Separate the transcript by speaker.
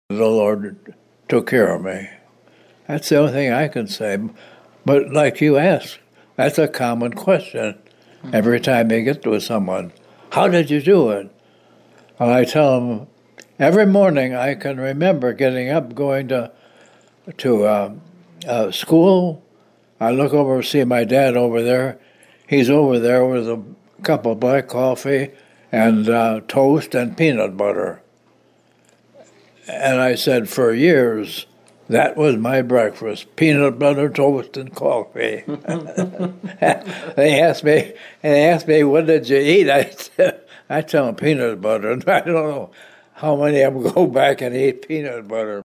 Speaker 1: The Lord took care of me. That's the only thing I can say. But like you asked, that's a common question every time you get with someone. How did you do it? And I tell them, every morning I can remember getting up, going to school. I look over, see my dad over there. He's over there with a cup of black coffee and toast and peanut butter. And I said, for years, that was my breakfast: peanut butter, toast, and coffee. They asked me, what did you eat? I tell them peanut butter. I don't know how many of them go back and eat peanut butter.